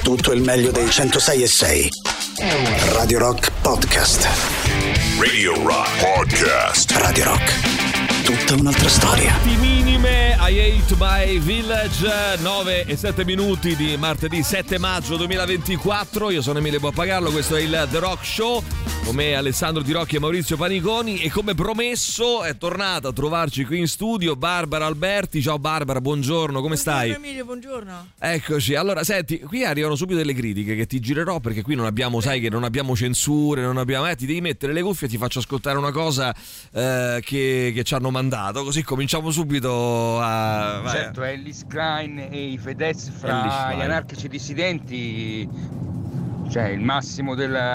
Tutto il meglio dei 106.6. Radio Rock Podcast. Radio Rock Podcast. Radio Rock. Tutta un'altra storia. Minime, I Hate My Village. 9:07 di martedì 7 maggio 2024. Io sono Emilio Pappagallo, questo è il The Rock Show. Con me Alessandro Di Rocchi e Maurizio Paniconi. E come promesso è tornata a trovarci qui in studio Barbara Alberti. Ciao Barbara, buongiorno, come stai? Buongiorno Emilio, buongiorno. Eccoci, allora senti, qui arrivano subito delle critiche che ti girerò perché qui non abbiamo, sai che non abbiamo censure, non abbiamo... ti devi mettere le cuffie e ti faccio ascoltare una cosa che ci hanno mandato, così cominciamo subito a... Vai. Certo, Ellis Klein e i Fedez fra gli anarchici dissidenti, cioè il massimo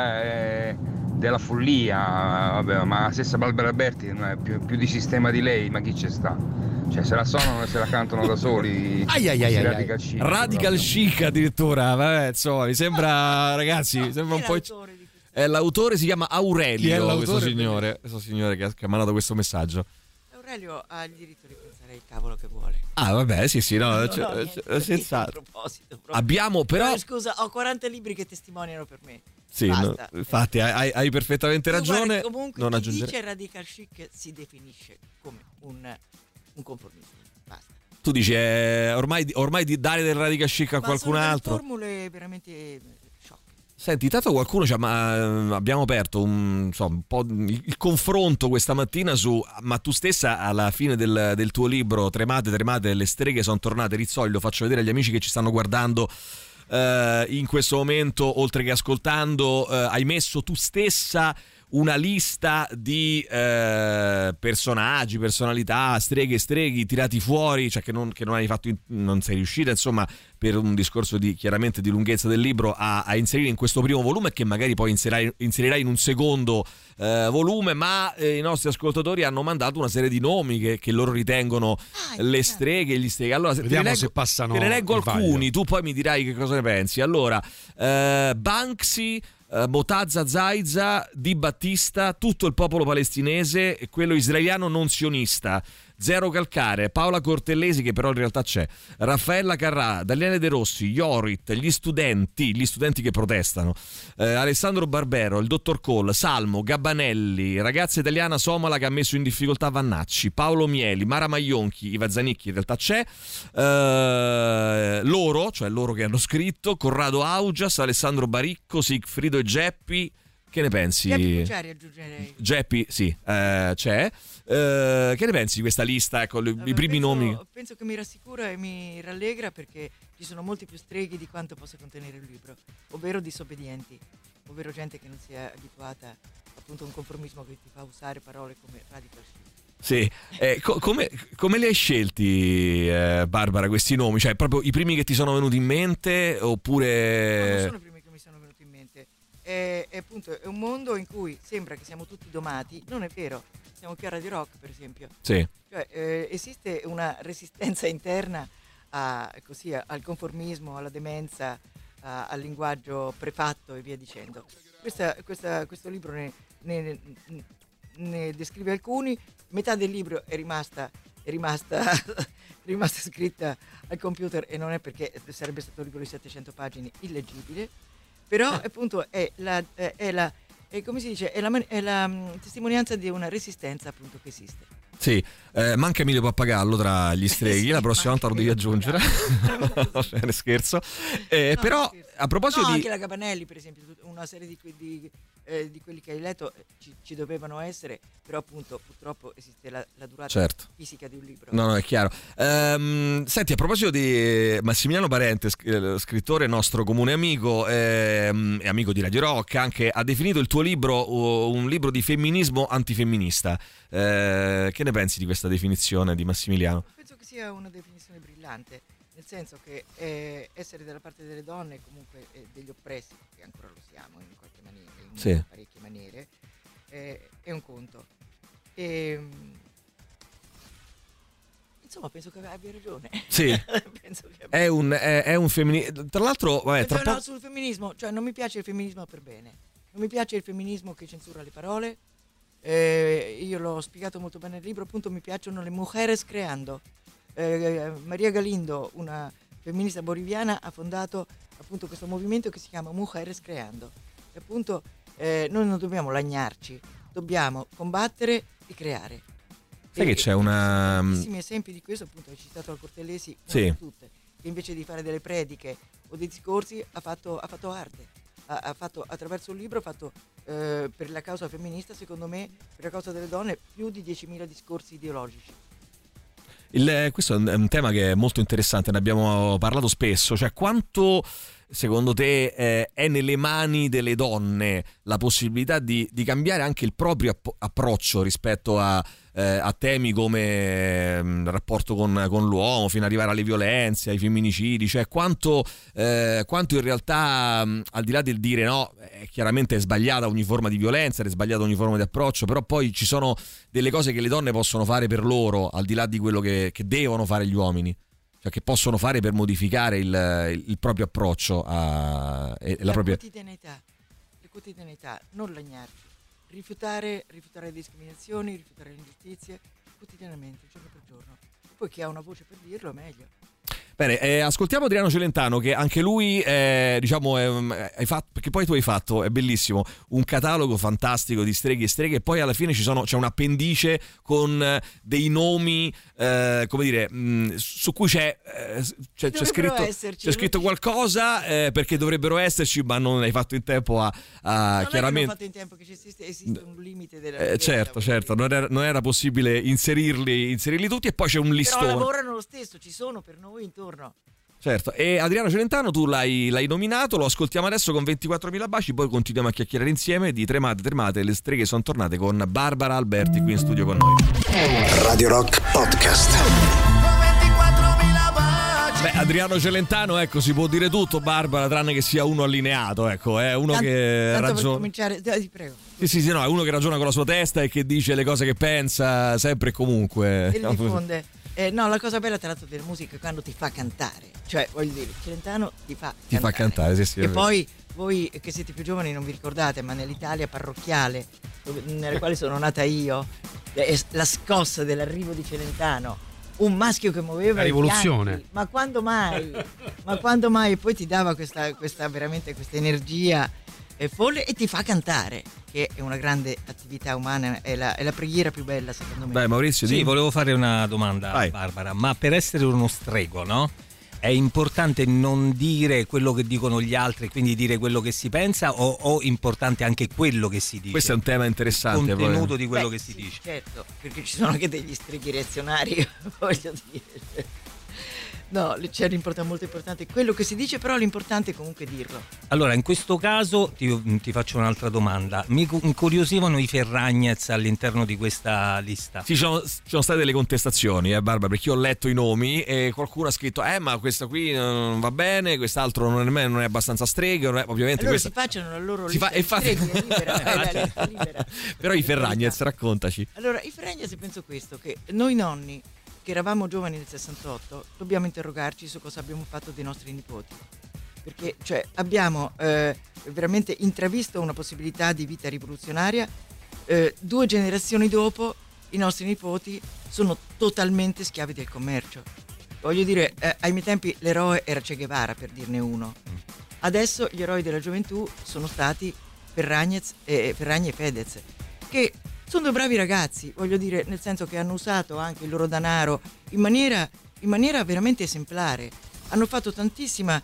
della follia. Vabbè, ma la stessa Barbara Alberti non è più di sistema di lei, ma chi c'è sta? Cioè se la suonano e se la cantano da soli. Radical chic. Radical chic addirittura, vabbè, insomma, mi sembra, ragazzi, mi sembra un po'... L'autore si chiama Aurelio, questo signore che ha mandato questo messaggio. Aurelio ha il diritto di pensare il cavolo che vuole. Ah, vabbè, sì, no, senz'altro. Abbiamo però... Scusa, ho 40 libri che testimoniano per me. Sì, no, infatti hai perfettamente ragione. Guarda, comunque non chi dice radical chic si definisce come un conformista. Basta. Tu dici ormai di dare del radical chic a qualcun altro. Sono formule veramente sciocche. Senti, tanto qualcuno abbiamo aperto un po' il confronto questa mattina su, ma tu stessa alla fine del tuo libro Tremate, le streghe sono tornate, Rizzoli, lo faccio vedere agli amici che ci stanno guardando in questo momento, oltre che ascoltando, hai messo tu stessa una lista di personaggi, personalità, streghi tirati fuori, cioè che non hai fatto, non sei riuscita, insomma, per un discorso chiaramente di lunghezza del libro a inserire in questo primo volume, che magari poi inserirai in un secondo volume, ma i nostri ascoltatori hanno mandato una serie di nomi che loro ritengono le streghe e gli streghi. Allora, vediamo se passano. Te ne leggo alcuni, tu poi mi dirai che cosa ne pensi. Allora, Banksy, Motazza Zaiza, Di Battista, tutto il popolo palestinese e quello israeliano non sionista, Zero Calcare, Paola Cortellesi, che però in realtà c'è, Raffaella Carrà, Daniele De Rossi, Iorit, gli studenti che protestano, Alessandro Barbero, il dottor Cole, Salmo, Gabbanelli, ragazza italiana somala che ha messo in difficoltà Vannacci, Paolo Mieli, Mara Maionchi, Iva Zanicchi, in realtà c'è, loro che hanno scritto, Corrado Augias, Alessandro Baricco, Sigfrido e Geppi. Che ne pensi? Aggiungerei. Geppi, sì, c'è. Che ne pensi di questa lista? Ecco, i primi nomi. Penso che mi rassicura e mi rallegra, perché ci sono molti più streghi di quanto possa contenere il libro, ovvero disobbedienti, ovvero gente che non si è abituata appunto a un conformismo che ti fa usare parole come radical chic. Sì, come li hai scelti, Barbara, questi nomi? Cioè, proprio i primi che ti sono venuti in mente, oppure... No, non sono i primi che mi sono venuti in mente. È un mondo in cui sembra che siamo tutti domati. Non è vero, siamo qui a Radio Rock, per esempio. Sì. Cioè, esiste una resistenza interna al conformismo, alla demenza, al linguaggio prefatto e via dicendo. Questo libro ne descrive alcuni. Metà del libro è rimasta scritta al computer, e non è perché sarebbe stato un libro di 700 pagine illeggibile. Però appunto è la testimonianza di una resistenza appunto che esiste. Sì, manca Emilio Pappagallo tra gli streghi, la prossima volta lo devi aggiungere. No, scherzo. Però scherzo. A proposito di... anche la Gabanelli, per esempio, una serie di quelli che hai letto ci dovevano essere, però appunto purtroppo esiste la durata fisica di un libro. No, è chiaro. Senti, a proposito di Massimiliano Parente, scrittore nostro comune amico e amico di Radio Rock, anche ha definito il tuo libro un libro di femminismo antifemminista. Che ne pensi di questa definizione di Massimiliano? Penso che sia una definizione brillante, nel senso che essere dalla parte delle donne, comunque degli oppressi, che ancora lo siamo in qualche maniera, in parecchie maniere, è un conto. Insomma, penso che abbia ragione. Sì. Penso che è un femminismo. Tra l'altro, vabbè, sul femminismo, cioè non mi piace il femminismo per bene. Non mi piace il femminismo che censura le parole. Io l'ho spiegato molto bene nel libro, appunto mi piacciono le mujeres creando. Maria Galindo, una femminista boliviana ha fondato appunto questo movimento che si chiama Mujeres Creando. E appunto noi non dobbiamo lagnarci, dobbiamo combattere e creare. Sai che c'è una... Tantissimi esempi di questo, appunto hai citato la Cortellesi, sì. Tutte, che invece di fare delle prediche o dei discorsi ha fatto arte. Ha fatto attraverso un libro, ha fatto per la causa femminista, secondo me, per la causa delle donne, più di 10.000 discorsi ideologici. Questo è un tema che è molto interessante, ne abbiamo parlato spesso, cioè quanto secondo te è nelle mani delle donne la possibilità di cambiare anche il proprio approccio rispetto a temi come il rapporto con l'uomo, fino ad arrivare alle violenze, ai femminicidi, cioè quanto in realtà, al di là del dire no, chiaramente è sbagliata ogni forma di violenza, è sbagliata ogni forma di approccio, però poi ci sono delle cose che le donne possono fare per loro, al di là di quello che devono fare gli uomini, cioè che possono fare per modificare il proprio approccio la propria quotidianità, non lagnarci, rifiutare le discriminazioni, rifiutare le ingiustizie quotidianamente, giorno per giorno. E poi chi ha una voce per dirlo è meglio. Bene, ascoltiamo Adriano Celentano, che anche lui hai fatto, perché poi tu hai fatto, è bellissimo, un catalogo fantastico di streghe e streghe, e poi alla fine c'è un appendice con dei nomi, come dire, su cui c'è scritto qualcosa, perché dovrebbero esserci, ma non hai fatto in tempo a non chiaramente. Non ho fatto in tempo, che esiste un limite della certo, non era possibile inserirli tutti, e poi c'è un listone. Però lavorano lo stesso, ci sono per noi intorno. Certo, e Adriano Celentano tu l'hai nominato, lo ascoltiamo adesso con 24.000 baci, poi continuiamo a chiacchierare insieme di Tremate, le streghe sono tornate, con Barbara Alberti qui in studio con noi. Radio Rock Podcast. Beh, Adriano Celentano, ecco, si può dire tutto, Barbara, tranne che sia uno allineato, ecco, è uno che ragiona. Per cominciare, ti prego. Sì, no, è uno che ragiona con la sua testa e che dice le cose che pensa sempre e comunque. E li diffonde. No, la cosa bella tra l'altro della musica è quando ti fa cantare, cioè voglio dire, Celentano ti fa cantare, sì. E poi voi che siete più giovani non vi ricordate, ma nell'Italia parrocchiale, nella quale sono nata io, la scossa dell'arrivo di Celentano, un maschio che muoveva la rivoluzione. I fianchi, ma quando mai? E poi ti dava questa veramente questa energia folle, e ti fa cantare, che è una grande attività umana, è la preghiera più bella secondo me. Dai Maurizio, sì, volevo fare una domanda a Barbara, ma per essere uno strego, no? È importante non dire quello che dicono gli altri, quindi dire quello che si pensa, o importante anche quello che si dice? Questo è un tema interessante. Il contenuto di quello che si dice. Certo, perché ci sono anche degli streghi reazionari, voglio dire. No, c'è molto importante quello che si dice, però l'importante è comunque dirlo. Allora, in questo caso ti faccio un'altra domanda. Mi incuriosivano i Ferragnez all'interno di questa lista. Sì, ci sono state delle contestazioni, Barbara, perché io ho letto i nomi e qualcuno ha scritto ma questa qui non va bene, quest'altro non è abbastanza streghe, ovviamente allora questa... si facciano la loro lista di streghe, è libera. Però i Ferragnez, raccontaci. Allora, i Ferragnez, penso questo, che noi nonni che eravamo giovani nel 68 dobbiamo interrogarci su cosa abbiamo fatto dei nostri nipoti, perché cioè abbiamo veramente intravisto una possibilità di vita rivoluzionaria. 2 generazioni dopo i nostri nipoti sono totalmente schiavi del commercio. Voglio dire, ai miei tempi l'eroe era Che Guevara, per dirne uno. Adesso gli eroi della gioventù sono stati Ferragni e Fedez, che sono 2 bravi ragazzi, voglio dire, nel senso che hanno usato anche il loro denaro in maniera veramente esemplare. Hanno fatto tantissima,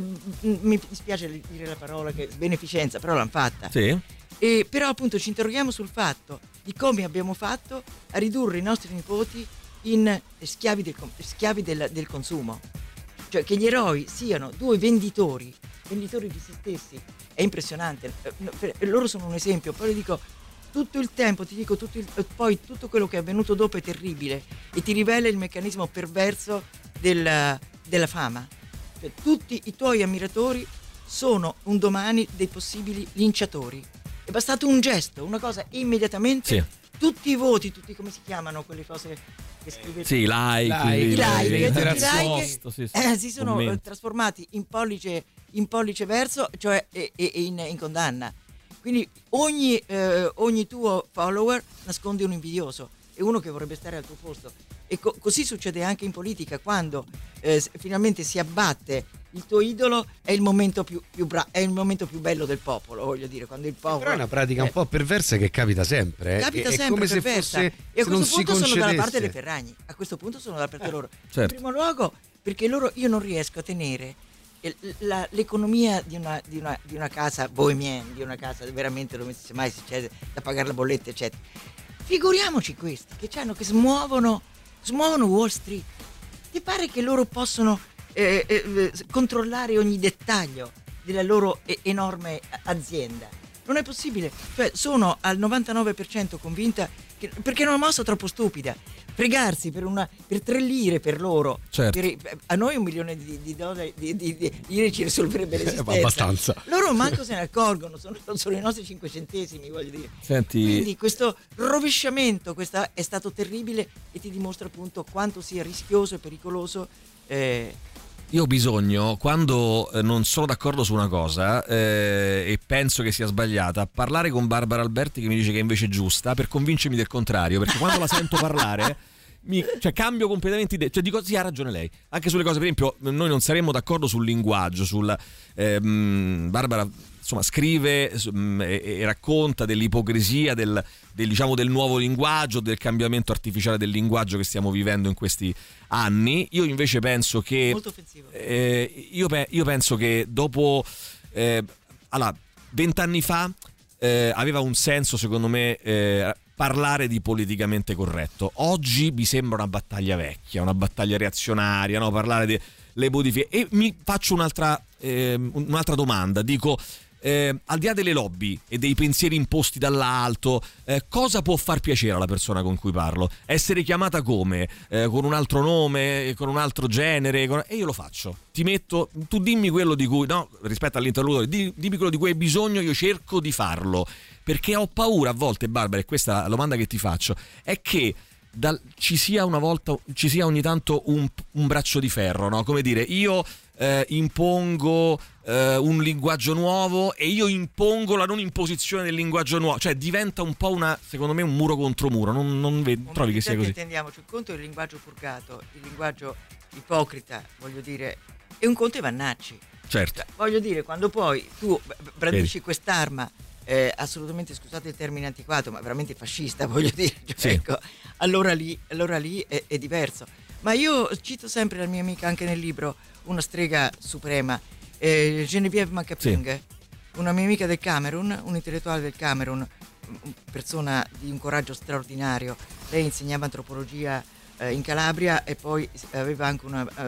mi dispiace dire la parola, che beneficenza, però l'hanno fatta. Sì. Però appunto ci interroghiamo sul fatto di come abbiamo fatto a ridurre i nostri nipoti in schiavi del consumo. Cioè che gli eroi siano 2 venditori di se stessi, è impressionante. Loro sono un esempio, poi le dico... Tutto il tempo, poi tutto quello che è avvenuto dopo è terribile e ti rivela il meccanismo perverso della fama. Cioè, tutti i tuoi ammiratori sono un domani dei possibili linciatori. È bastato un gesto, una cosa, immediatamente sì. Tutti i voti, tutti come si chiamano quelle cose che scrivete? Sì, si sono trasformati in pollice verso, cioè in condanna. Quindi ogni tuo follower nasconde un invidioso e uno che vorrebbe stare al tuo posto. E così succede anche in politica, quando finalmente si abbatte il tuo idolo, è il momento è il momento più bello del popolo, voglio dire, quando il popolo. Però è una pratica un po' perversa che capita sempre. Capita è sempre come perversa. Se fosse, e a se non questo si punto sono dalla parte concedesse. dei Ferragni. A questo punto sono dalla parte loro. Certo. In primo luogo perché io non riesco a tenere l'economia di una casa bohemienne, di una casa veramente dove mai c'è da pagare la bolletta, eccetera. Figuriamoci questi che smuovono Wall Street. Ti pare che loro possono controllare ogni dettaglio della loro enorme azienda? Non è possibile. Cioè, sono al 99% convinta perché è una mossa troppo stupida. Fregarsi per 3 lire per loro, certo. A noi $1 milione di dollari di lire ci risolverebbe l'esistenza. Abbastanza. Loro manco se ne accorgono, sono i nostri 5 centesimi, voglio dire. Senti... Quindi questo rovesciamento è stato terribile e ti dimostra appunto quanto sia rischioso e pericoloso. Io ho bisogno, quando non sono d'accordo su una cosa e penso che sia sbagliata, parlare con Barbara Alberti che mi dice che invece è giusta, per convincermi del contrario, perché quando la sento parlare cambio completamente idea, cioè dico sì, ha ragione lei, anche sulle cose, per esempio noi non saremmo d'accordo sul linguaggio, Barbara insomma scrive e racconta dell'ipocrisia del nuovo linguaggio, del cambiamento artificiale del linguaggio che stiamo vivendo in questi anni. Io invece penso che molto offensivo. Io penso che dopo 20 anni fa aveva un senso, secondo me, parlare di politicamente corretto. Oggi mi sembra una battaglia vecchia, una battaglia reazionaria, no? Parlare delle modifiche. E mi faccio un'altra domanda, dico, al di là delle lobby e dei pensieri imposti dall'alto, cosa può far piacere alla persona con cui parlo? Essere chiamata come? Con un altro nome, con un altro genere, e io lo faccio. Tu dimmi quello di cui, no, rispetto all'interlocutore, dimmi quello di cui hai bisogno, io cerco di farlo, perché ho paura a volte, Barbara, e questa è la domanda che ti faccio, è che ci sia ogni tanto un braccio di ferro, no? Come dire, io impongo un linguaggio nuovo e io impongo la non imposizione del linguaggio nuovo, cioè diventa un po' secondo me un muro contro muro, non trovi che sia così? Intendiamoci, un conto è il linguaggio purgato, il linguaggio ipocrita, voglio dire, e un conto è Vannacci. Certo. Voglio dire, quando poi tu brandisci quest'arma assolutamente, scusate il termine antiquato, ma veramente fascista, voglio dire, cioè, sì. Ecco, allora lì è diverso. Ma io cito sempre la mia amica anche nel libro, una strega suprema, Geneviève Macaping, sì. Una mia amica del Camerun, un intellettuale del Camerun, persona di un coraggio straordinario. Lei insegnava antropologia in Calabria e poi aveva anche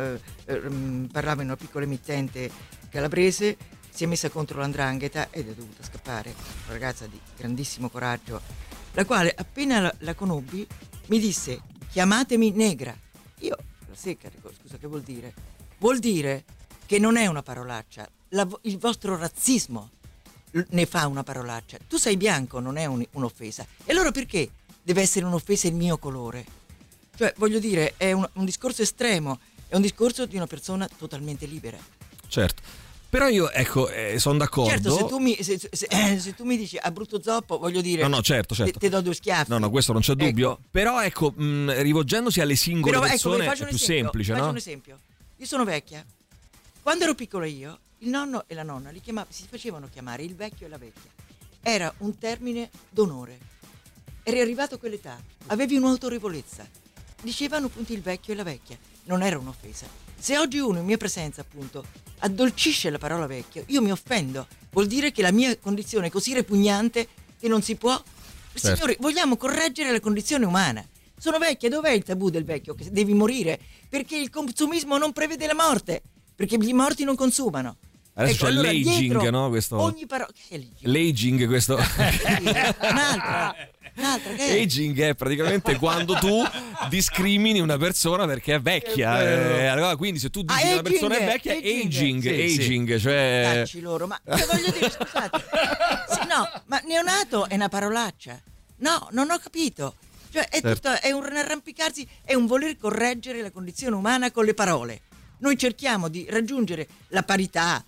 parlava in una piccola emittente calabrese. Si è messa contro l''ndrangheta ed è dovuta scappare, una ragazza di grandissimo coraggio, la quale appena la conobbi mi disse: chiamatemi negra. Io la secca dico: scusa, che vuol dire? Vuol dire che non è una parolaccia, il vostro razzismo ne fa una parolaccia. Tu sei bianco, non è un'offesa. E allora perché deve essere un'offesa il mio colore? Cioè, voglio dire, è un discorso estremo, è un discorso di una persona totalmente libera. Certo. Però io, ecco, sono d'accordo. Certo, se tu mi dici a brutto zoppo, voglio dire, no, certo. Ti do 2 schiaffi. No, questo non c'è dubbio. Ecco. Però, ecco, rivolgendosi alle singole persone è più semplice, no? Faccio un esempio. Io sono vecchia. Quando ero piccola io, il nonno e la nonna si facevano chiamare il vecchio e la vecchia. Era un termine d'onore. Eri arrivato a quell'età, avevi un'autorevolezza. Dicevano appunto il vecchio e la vecchia. Non era un'offesa. Se oggi uno in mia presenza appunto addolcisce la parola vecchio, io mi offendo. Vuol dire che la mia condizione è così repugnante che non si può. Certo. Signori, vogliamo correggere la condizione umana. Sono vecchia, dov'è il tabù del vecchio? Che devi morire? Perché il consumismo non prevede la morte, perché gli morti non consumano. Adesso c'è allora, l'aging, no? Questo... Ogni parola... Che è l'aging? L'aging, questo... Un'altra, che è? Aging è praticamente quando tu discrimini una persona perché è vecchia. Allora, quindi se tu dici che una persona è vecchia, aging, cioè... Tacci loro, ma voglio dire, scusate. Sì, no, ma neonato è una parolaccia. No, non ho capito. Cioè è tutto, è un arrampicarsi, è un voler correggere la condizione umana con le parole. Noi cerchiamo di raggiungere la parità,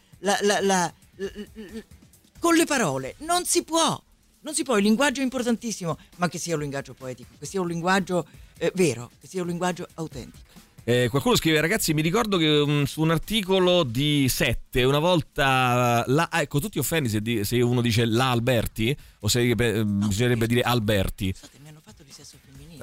con le parole. Non si può, il linguaggio è importantissimo, ma che sia un linguaggio poetico, che sia un linguaggio vero, che sia un linguaggio autentico. Qualcuno scrive: ragazzi, mi ricordo che su un articolo di 7 una volta ecco, tu ti offendi se uno dice la Alberti o se bisognerebbe dire Alberti. Scusate, mi hanno fatto di sesso femminile.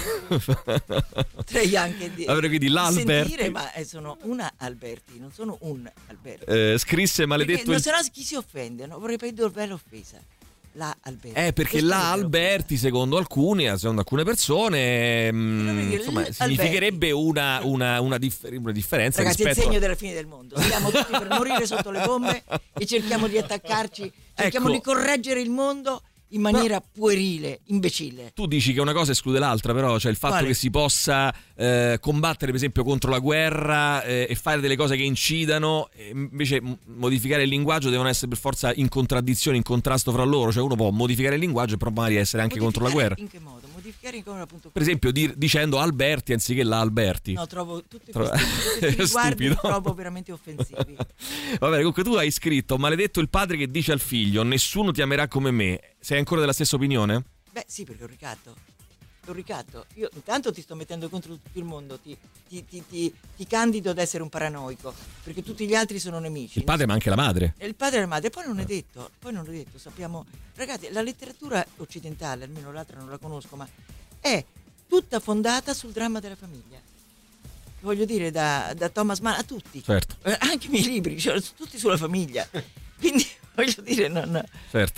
Potrei anche quindi la sentire, ma sono una Alberti, non sono un Alberti. Scrisse maledetto. Perché, se no chi si offende? No? Vorrei dire dov'è l'offesa. La Alberti. Perché questo la Alberti, secondo alcune persone, insomma, significherebbe una differenza. Ragazzi, rispetto è il segno della fine del mondo. Siamo tutti per morire sotto le bombe e cerchiamo di attaccarci, cerchiamo di correggere il mondo in maniera puerile, imbecille. Tu dici che una cosa esclude l'altra, però, cioè il fatto che si possa combattere per esempio contro la guerra e fare delle cose che incidano, invece modificare il linguaggio devono essere per forza in contraddizione, in contrasto fra loro. Cioè uno può modificare il linguaggio e però magari essere anche contro la guerra. In che modo? Modificare in come, appunto, per esempio dicendo Alberti anziché la Alberti. No, trovo tutti questi riguardi trovo veramente offensivi. Va bene, comunque tu hai scritto: maledetto il padre che dice al figlio nessuno ti amerà come me. Sei ancora della stessa opinione? Beh sì, perché è un ricatto. Io intanto ti sto mettendo contro tutto il mondo, ti candido ad essere un paranoico, perché tutti gli altri sono nemici. Il padre ma anche la madre. Il padre e la madre, poi non è detto, sappiamo, ragazzi, la letteratura occidentale, almeno l'altra non la conosco, ma è tutta fondata sul dramma della famiglia. Voglio dire, da Thomas Mann a tutti. Certo. Anche i miei libri, cioè, tutti sulla famiglia. Quindi voglio dire, non. Certo.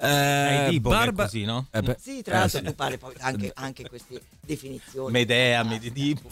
Edipo è così, no? Sì, tra l'altro tu parli poi anche queste definizioni. Medea, Edipo.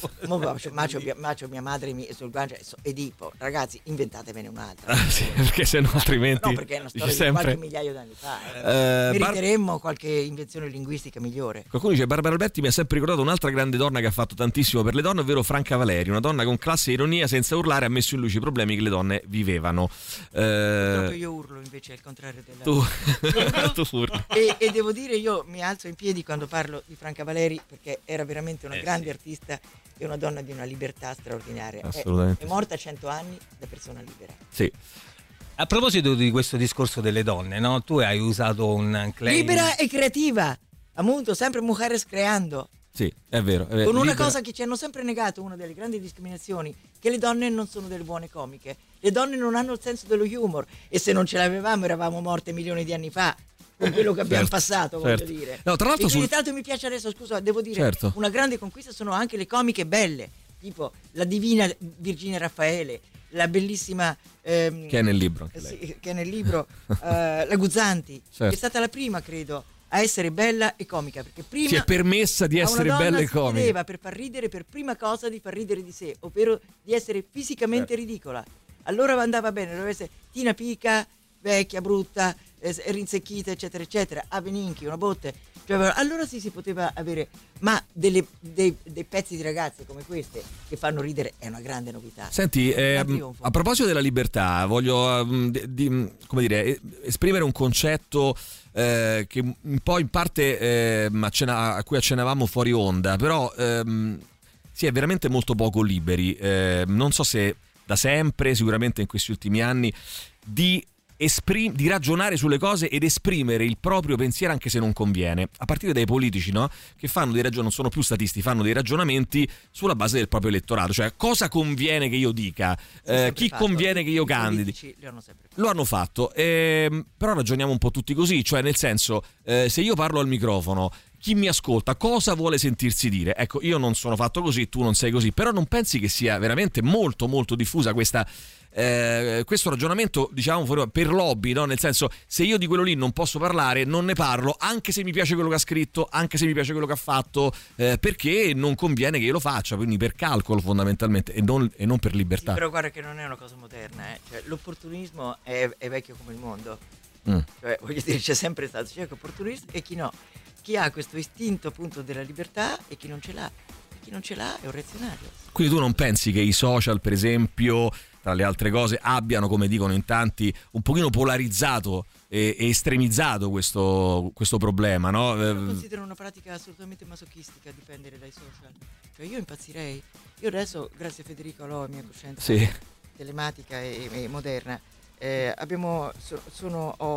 Macio, mia madre sul guancia, Edipo. Ragazzi, inventatevene un'altra. Sì, perché sennò altrimenti. No, perché è una storia di qualche migliaio d'anni fa. Meriteremmo qualche invenzione linguistica migliore. Qualcuno dice: Barbara Alberti mi ha sempre ricordato un'altra grande donna che ha fatto tantissimo per le donne, ovvero Franca Valeri, una donna con classe e ironia, senza urlare, ha messo in luce i problemi che le donne vivevano. Proprio io urlo invece al contrario della tu urli. E devo dire, io mi alzo in piedi quando parlo di Franca Valeri, perché era veramente una grande artista e una donna di una libertà straordinaria. Assolutamente. È morta a 100 anni da persona libera. Sì. A proposito di questo discorso delle donne, no? Tu hai usato un claim libera e creativa, appunto, sempre mujeres creando. Sì, è vero. Con una cosa che ci hanno sempre negato, una delle grandi discriminazioni, che le donne non sono delle buone comiche. Le donne non hanno il senso dello humor, e se non ce l'avevamo eravamo morte milioni di anni fa, con quello che abbiamo passato, voglio dire. No, tra l'altro, tanto mi piace adesso, scusa, devo dire, una grande conquista sono anche le comiche belle, tipo la divina Virginia Raffaele, la bellissima che è nel libro, che è nel libro la Guzzanti, che è stata la prima, credo, a essere bella e comica, perché prima si è permessa di essere bella e comica. Chiedeva, per far ridere, per prima cosa, di far ridere di sé, ovvero di essere fisicamente ridicola. Allora andava bene, doveva essere Tina Pica, vecchia, brutta, rinsecchita, eccetera eccetera, a Beninchi, una botte, cioè, allora sì, si poteva avere, ma dei pezzi di ragazze come queste che fanno ridere è una grande novità. Senti, a proposito della libertà, voglio come dire, esprimere un concetto che un po' in parte a cui accennavamo fuori onda, però si è veramente molto poco liberi, non so se da sempre, sicuramente in questi ultimi anni, di ragionare sulle cose ed esprimere il proprio pensiero anche se non conviene, a partire dai politici, no? Che fanno non sono più statisti, fanno dei ragionamenti sulla base del proprio elettorato, cioè cosa conviene che io dica, chi conviene che io candidi. Lo hanno fatto, però ragioniamo un po' tutti così, cioè nel senso, se io parlo al microfono, chi mi ascolta cosa vuole sentirsi dire? Ecco, io non sono fatto così, tu non sei così, però non pensi che sia veramente molto molto diffusa questo ragionamento, diciamo, per lobby, no? Nel senso, se io di quello lì non posso parlare, non ne parlo, anche se mi piace quello che ha scritto, anche se mi piace quello che ha fatto, perché non conviene che io lo faccia, quindi per calcolo fondamentalmente e non per libertà. Sì, però guarda che non è una cosa moderna, cioè, l'opportunismo è vecchio come il mondo, cioè, voglio dire, c'è sempre stato, c'è opportunista e chi no, chi ha questo istinto appunto della libertà e chi non ce l'ha. Chi non ce l'ha è un reazionario. Quindi tu non pensi che i social, per esempio, tra le altre cose, abbiano, come dicono in tanti, un pochino polarizzato e estremizzato questo problema, no? Io considero una pratica assolutamente masochistica dipendere dai social. Cioè io impazzirei. Io adesso, grazie a Federico, ho la mia coscienza telematica e moderna.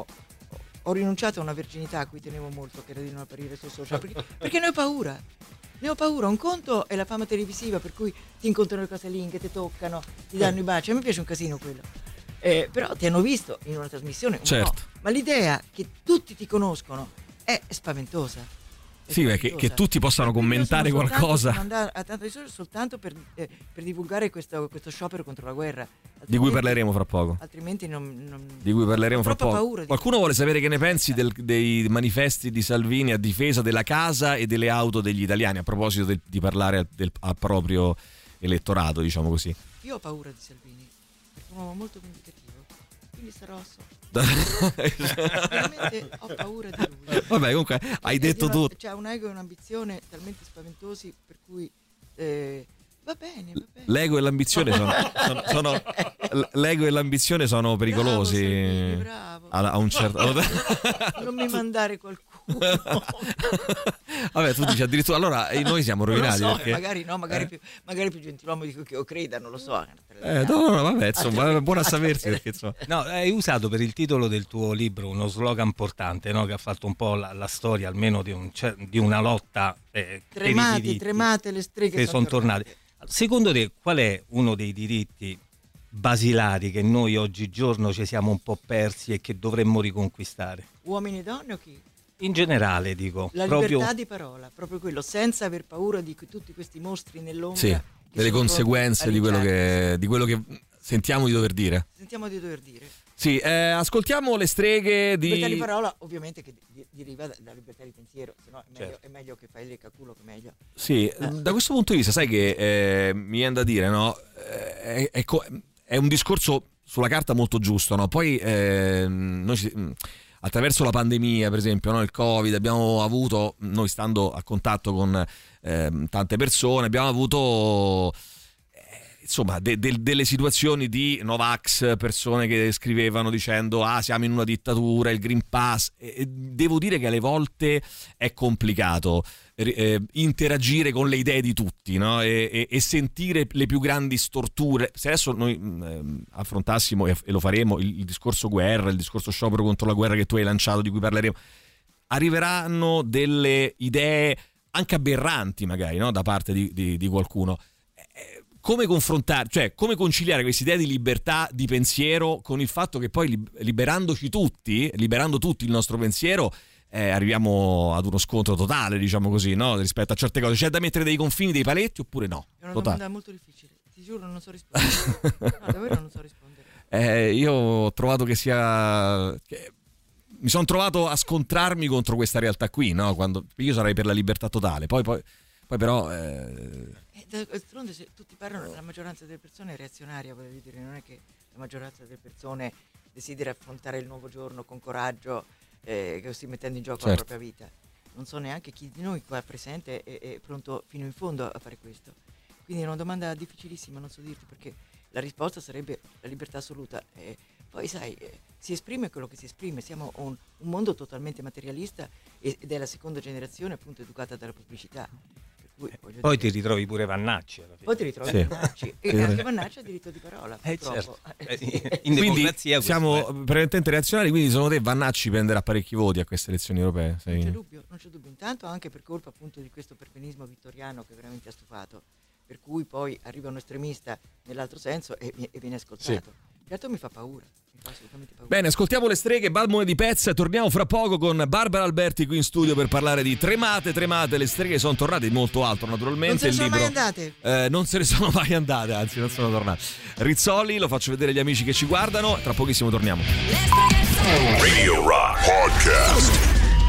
Ho rinunciato a una virginità a cui tenevo molto, che era di non apparire sui social, perché ne ho paura. Ne ho paura. Un conto è la fama televisiva, per cui ti incontrano le casalinghe, ti toccano, ti danno i baci. A me piace un casino quello. Però ti hanno visto in una trasmissione, certo. No. Ma l'idea che tutti ti conoscono è spaventosa. Sì, che tutti possano commentare qualcosa. Andare a tanto soltanto per divulgare questo sciopero contro la guerra. Di cui parleremo fra poco. Altrimenti non di cui parleremo fra poco. Paura Qualcuno vuole sapere che ne pensi dei manifesti di Salvini a difesa della casa e delle auto degli italiani, a proposito di parlare al proprio elettorato, diciamo così. Io ho paura di Salvini, perché è un uomo molto vendicativo, quindi sarò veramente ho paura di lui. Vabbè, comunque hai detto tutto. C'ha un ego e un'ambizione talmente spaventosi per cui va bene. L'ego e l'ambizione sono l'ego e l'ambizione sono pericolosi. Bravo. A un certo Non mi mandare qualcuno. Vabbè, tu dici addirittura allora noi siamo rovinati, non lo so, perché magari più gentiluomo di che io creda, non lo so. No, vabbè, insomma, buono a sapersi, perché insomma. No, hai usato per il titolo del tuo libro uno slogan importante, no? Che ha fatto un po' la storia almeno di una lotta tremate le streghe che sono tornate. Secondo te qual è uno dei diritti basilari che noi oggigiorno ci siamo un po' persi e che dovremmo riconquistare? Uomini e donne o chi? In generale, dico. La libertà di parola, proprio quello, senza aver paura di tutti questi mostri nell'ombra. Sì, delle conseguenze di quello che sentiamo di dover dire. Sì, ascoltiamo le streghe di... Libertà di parola, ovviamente, che deriva da libertà di pensiero, se no è meglio che fai il caculo che meglio. Sì, da questo punto di vista, sai che mi viene da dire, no? È un discorso sulla carta molto giusto, no? Poi noi attraverso la pandemia, per esempio, no? Il Covid, abbiamo avuto, noi stando a contatto con tante persone, abbiamo avuto insomma delle situazioni di Novax, persone che scrivevano dicendo siamo in una dittatura, il Green Pass, e devo dire che alle volte è complicato interagire con le idee di tutti, no? e sentire le più grandi storture. Se adesso noi affrontassimo, e lo faremo, il discorso guerra, il discorso sciopero contro la guerra che tu hai lanciato, di cui parleremo, arriveranno delle idee anche aberranti magari, no? Da parte di qualcuno. Come confrontare, cioè come conciliare questa idea di libertà di pensiero con il fatto che poi liberando tutti il nostro pensiero, arriviamo ad uno scontro totale, diciamo così, no? Rispetto a certe cose. C'è da mettere dei confini, dei paletti, oppure no? È una domanda molto difficile, ti giuro, non so rispondere. No, davvero non so rispondere. Io ho trovato mi sono trovato a scontrarmi contro questa realtà qui, no? Quando io sarei per la libertà totale, poi però d'altronde, se tutti parlano, la maggioranza delle persone è reazionaria, voglio dire, non è che la maggioranza delle persone desidera affrontare il nuovo giorno con coraggio, così mettendo in gioco la propria vita. Non so neanche chi di noi qua presente è pronto fino in fondo a fare questo. Quindi è una domanda difficilissima, non so dirti, perché la risposta sarebbe la libertà assoluta. Poi sai, si esprime quello che si esprime, siamo un mondo totalmente materialista ed è la seconda generazione appunto educata dalla pubblicità. Poi ti ritrovi pure Vannacci. Poi ti ritrovi Vannacci. E anche Vannacci ha diritto di parola. Certo. In democrazia siamo prevalentemente reazionari, quindi secondo te Vannacci prenderà parecchi voti a queste elezioni europee? Non c'è dubbio. Intanto anche per colpa appunto di questo perbenismo vittoriano che veramente ha stufato, per cui poi arriva un estremista nell'altro senso e viene ascoltato. Sì. Certo, mi fa paura. Assolutamente paura. Bene, ascoltiamo le streghe, Balmone di Pezza, torniamo fra poco con Barbara Alberti qui in studio per parlare di Tremate, le streghe sono tornate, di molto altro naturalmente. Non se ne sono mai andate. Non se ne sono mai andate, anzi non sono tornate. Rizzoli, lo faccio vedere agli amici che ci guardano, tra pochissimo torniamo. Radio Rock Podcast.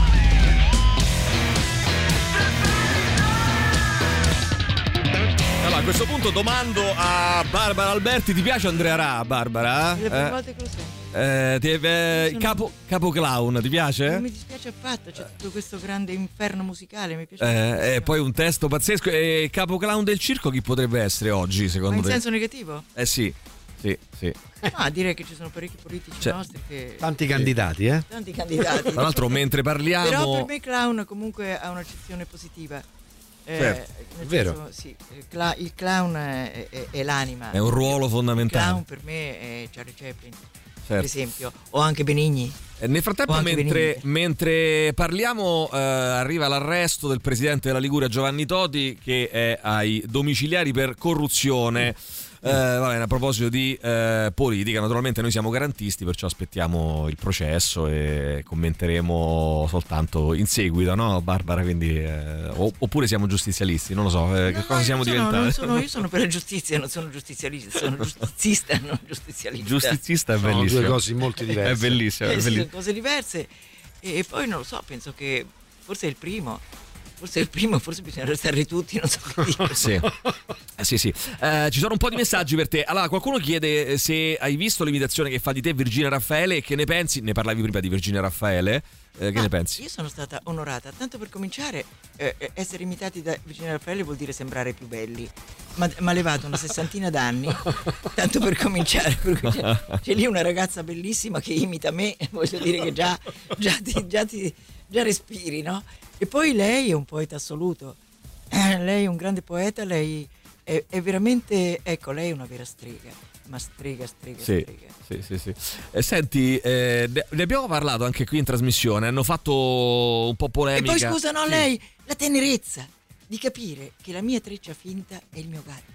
Allora, a questo punto domando a Barbara Alberti, ti piace Andrea Ra, Barbara? Le prime volte che lo sento. Capo Clown, ti piace? Non mi dispiace affatto, c'è tutto questo grande inferno musicale, mi piace. E poi un testo pazzesco. E Capo Clown del circo chi potrebbe essere oggi, secondo te? Ma in senso negativo? Sì. Direi che ci sono parecchi politici nostri che... Tanti candidati, Tanti candidati. Tra l'altro mentre parliamo... Però per me Clown comunque ha un'accezione positiva. Certo, è vero. Sì, il clown è l'anima. È un ruolo fondamentale. Il clown per me è Charlie Chaplin, per esempio, o anche Benigni. Nel frattempo, mentre parliamo, arriva l'arresto del presidente della Liguria Giovanni Toti, che è ai domiciliari per corruzione. A proposito di politica, naturalmente noi siamo garantisti, perciò aspettiamo il processo e commenteremo soltanto in seguito, no Barbara? Quindi oppure siamo giustizialisti, non lo so, che cosa siamo diventati? Io sono per la giustizia, non sono giustizialista, sono giustizista, non giustizialista. Giustizista è sono bellissimo. Due cose molto diverse. È bellissimo. Sono cose diverse, e poi non lo so, penso che forse è il primo. Forse bisogna restare tutti, non so che dire. Sì. Ci sono un po' di messaggi per te. Allora, qualcuno chiede se hai visto l'imitazione che fa di te Virginia Raffaele e che ne pensi. Ne parlavi prima di Virginia Raffaele. Che ne pensi? Io sono stata onorata, tanto per cominciare, essere imitati da Virginia Raffaele vuol dire sembrare più belli. Ma levato una 60 d'anni, tanto per cominciare. C'è lì una ragazza bellissima che imita me, voglio dire che già respiri, no? E poi lei è un poeta assoluto, lei è un grande poeta, lei è veramente, ecco, lei è una vera strega, ma strega. Sì. Senti, ne abbiamo parlato anche qui in trasmissione, hanno fatto un po' polemica. E poi scusa, no, lei, la tenerezza di capire che la mia treccia finta è il mio gatto.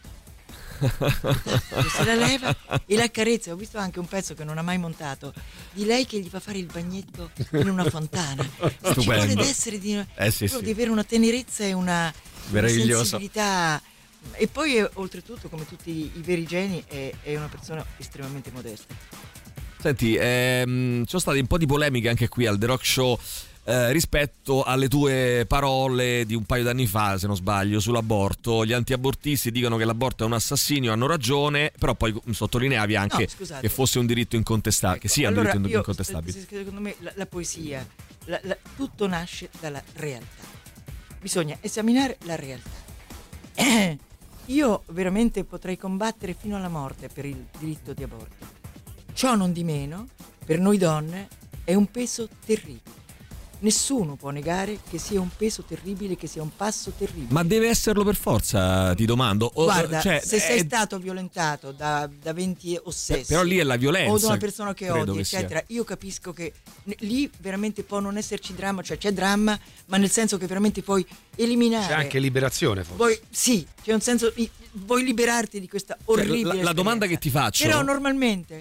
Se la leva e la accarezza. Ho visto anche un pezzo che non ha mai montato di lei che gli fa fare il bagnetto in una fontana. Ci vuole essere di avere una tenerezza e una sensibilità. E poi oltretutto, come tutti i veri geni, è una persona estremamente modesta. Senti, ci sono state un po' di polemiche anche qui al The Rock Show rispetto alle tue parole di un paio d'anni fa, se non sbaglio, sull'aborto. Gli antiabortisti dicono che l'aborto è un assassinio, hanno ragione, però poi sottolineavi anche che fosse un diritto incontestabile, che sia un diritto incontestabile. Secondo me la poesia, tutto nasce dalla realtà. Bisogna esaminare la realtà. Io veramente potrei combattere fino alla morte per il diritto di aborto. Ciò non di meno, per noi donne, è un peso terribile. Nessuno può negare che sia un peso terribile, che sia un passo terribile. Ma deve esserlo per forza, ti domando. Guarda, se sei stato violentato da 20 ossessi, però lì è la violenza, o da una persona che odi, eccetera, io capisco che lì veramente può non esserci dramma, cioè c'è dramma, ma nel senso che veramente puoi eliminare. C'è anche liberazione, forse. C'è un senso, vuoi liberarti di questa orribile la domanda che ti faccio. Però normalmente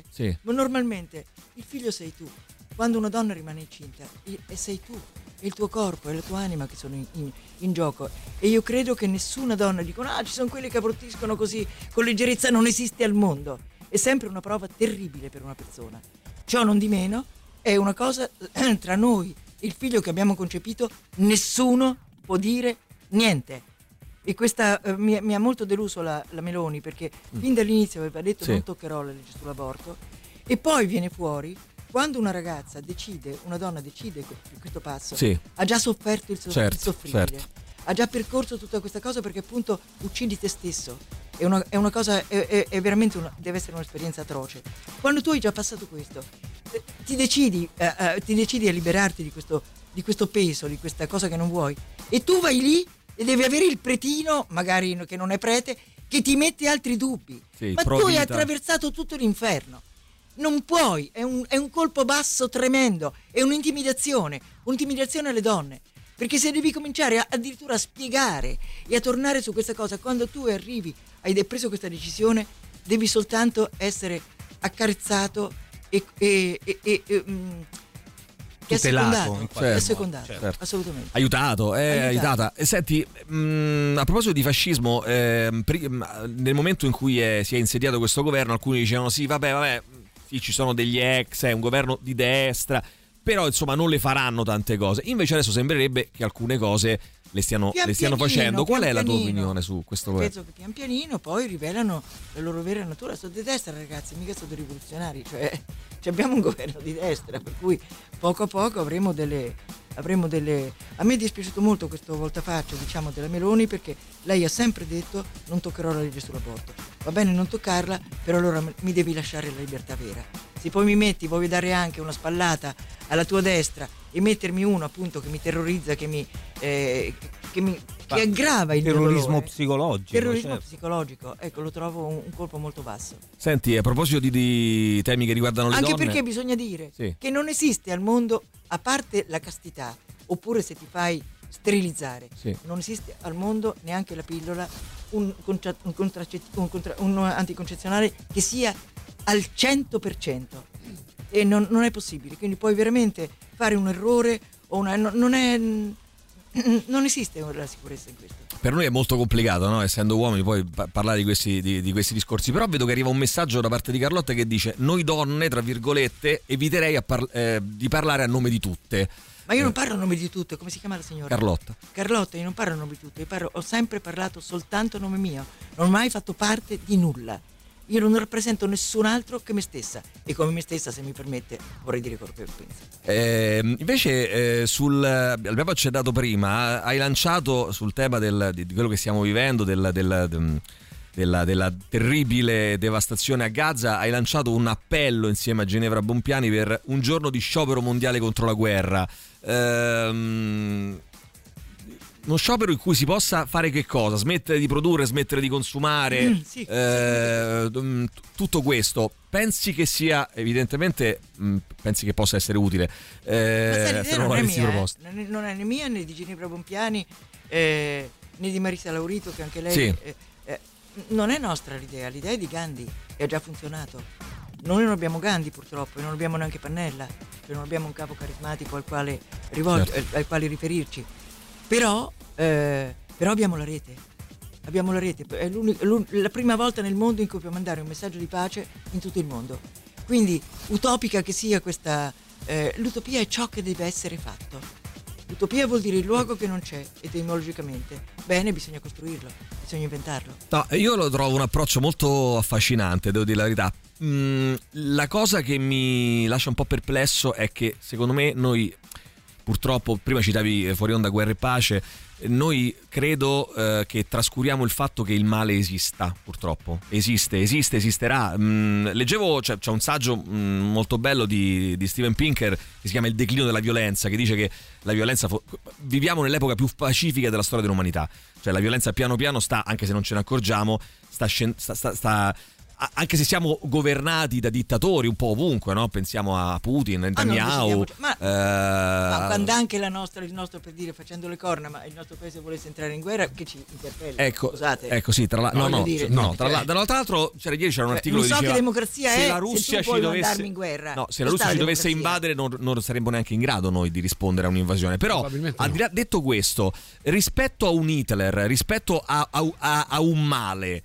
il figlio sei tu. Quando una donna rimane incinta, sei tu, è il tuo corpo, è la tua anima che sono in gioco. E io credo che nessuna donna dicono ci sono quelli che abortiscono così con leggerezza, non esiste al mondo. È sempre una prova terribile per una persona. Ciò non di meno è una cosa tra noi, il figlio che abbiamo concepito, nessuno può dire niente. E questa mi ha molto deluso la Meloni, perché fin dall'inizio aveva detto non toccherò la legge sull'aborto, e poi viene fuori. Quando una ragazza una donna decide questo passo, ha già sofferto il soffrire, ha già percorso tutta questa cosa, perché appunto uccidi te stesso. È una cosa, è veramente deve essere un'esperienza atroce. Quando tu hai già passato questo, ti decidi a liberarti di questo peso, di questa cosa che non vuoi, e tu vai lì e devi avere il pretino, magari che non è prete, che ti mette altri dubbi. Ma tu hai attraversato tutto l'inferno. Non puoi, è un colpo basso tremendo, è un'intimidazione alle donne, perché se devi cominciare addirittura a spiegare e a tornare su questa cosa, quando tu arrivi, hai preso questa decisione, devi soltanto essere accarezzato e tutelato, certo. Assolutamente aiutata. E senti, a proposito di fascismo, nel momento in cui si è insediato questo governo, alcuni dicevano vabbè, sì, ci sono degli ex, è un governo di destra, però insomma non le faranno tante cose. Invece adesso sembrerebbe che alcune cose le stiano facendo. Qual è la tua opinione su questo governo? Penso che pian pianino poi rivelano la loro vera natura. Sono di destra, ragazzi, mica sono dei rivoluzionari, cioè abbiamo un governo di destra, per cui poco a poco avremo delle. A me è dispiaciuto molto questo voltafaccia, diciamo, della Meloni, perché lei ha sempre detto non toccherò la legge sull'aborto. Va bene non toccarla, però allora mi devi lasciare la libertà vera. Se poi voglio dare anche una spallata alla tua destra e mettermi uno appunto che mi terrorizza, che che aggrava il terrorismo psicologico. Terrorismo psicologico, ecco, lo trovo un colpo molto basso. Senti, a proposito di temi che riguardano le donne, anche perché bisogna dire che non esiste al mondo, a parte la castità, oppure se ti fai sterilizzare, non esiste al mondo neanche la pillola, un anticoncezionale che sia al 100%, e non è possibile. Quindi puoi veramente fare un errore o non esiste la sicurezza in questo. Per noi è molto complicato, no? Essendo uomini, poi parlare di questi discorsi. Però vedo che arriva un messaggio da parte di Carlotta che dice: noi donne, tra virgolette, eviterei di parlare a nome di tutte. Ma io non parlo a nome di tutte. Come si chiama la signora? Carlotta, io non parlo a nome di tutte. Ho sempre parlato soltanto a nome mio. Non ho mai fatto parte di nulla. Io non rappresento nessun altro che me stessa, e come me stessa, se mi permette, vorrei dire quello che penso. Invece abbiamo accennato prima, hai lanciato sul tema di quello che stiamo vivendo, della terribile devastazione a Gaza, hai lanciato un appello insieme a Ginevra Bompiani per un giorno di sciopero mondiale contro la guerra. Uno sciopero in cui si possa fare che cosa? Smettere di produrre, smettere di consumare, tutto questo. Pensi che sia, evidentemente, pensi che possa essere utile? Se non l'avessi proposta. Non è né mia né di Ginevra Bompiani né di Marisa Laurito, che anche lei... non è nostra l'idea è di Gandhi, e ha già funzionato. Noi non abbiamo Gandhi, purtroppo, e non abbiamo neanche Pannella, cioè non abbiamo un capo carismatico al quale riferirci. Però abbiamo la rete. È la prima volta nel mondo in cui puoi mandare un messaggio di pace in tutto il mondo. Quindi, utopica che sia questa, l'utopia è ciò che deve essere fatto. L'utopia vuol dire il luogo che non c'è, etimologicamente. Bene, bisogna costruirlo, bisogna inventarlo. No, io lo trovo un approccio molto affascinante, devo dire la verità. La cosa che mi lascia un po' perplesso è che, secondo me, noi... Purtroppo, prima citavi fuori onda Guerra e Pace, noi credo che trascuriamo il fatto che il male esista, purtroppo. Esisterà. Leggevo, c'è un saggio molto bello di Steven Pinker che si chiama Il declino della violenza, che dice che la violenza, viviamo nell'epoca più pacifica della storia dell'umanità. Cioè la violenza piano piano sta, anche se non ce ne accorgiamo, sta anche se siamo governati da dittatori un po' ovunque, no? Pensiamo a Putin, Netanyahu, ma quando anche il nostro, per dire, facendo le corna, ma il nostro paese volesse entrare in guerra, che ci interpella. Ecco, sì, tra l'altro ieri c'era un articolo che diceva che democrazia se è la Russia se tu puoi mandarmi in guerra. Se la Russia ci dovesse invadere non saremmo neanche in grado noi di rispondere a un'invasione. Però detto questo, rispetto a un Hitler, rispetto a un male